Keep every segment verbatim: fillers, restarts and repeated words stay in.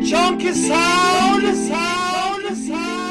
Chunky sound, sound, sound.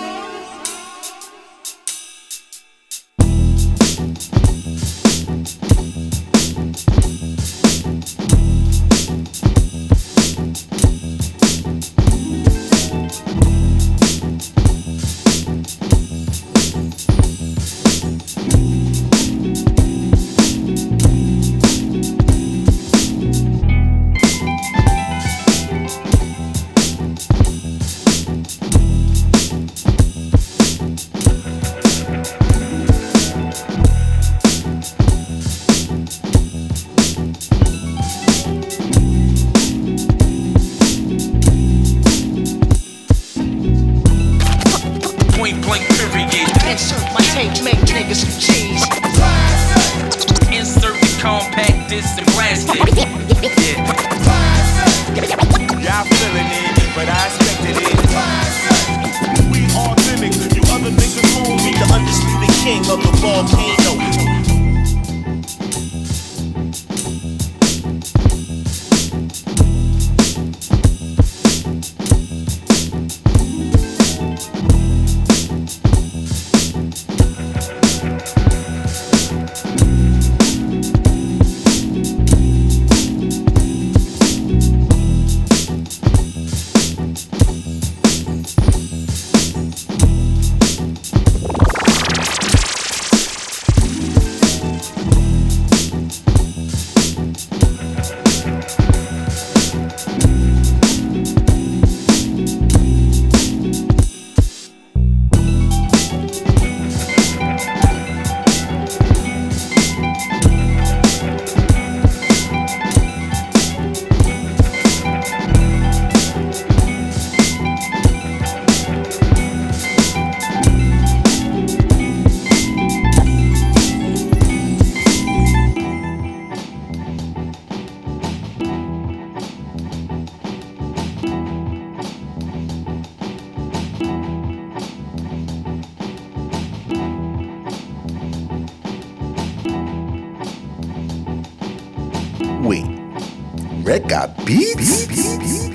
Insert my tape, make niggas some cheese. Insert the compact disc and blast it. Yeah. Y'all feeling it, but I expected it. We authentic, if you other niggas own me, the undisputed king of the volcano. Wait, Red got beats?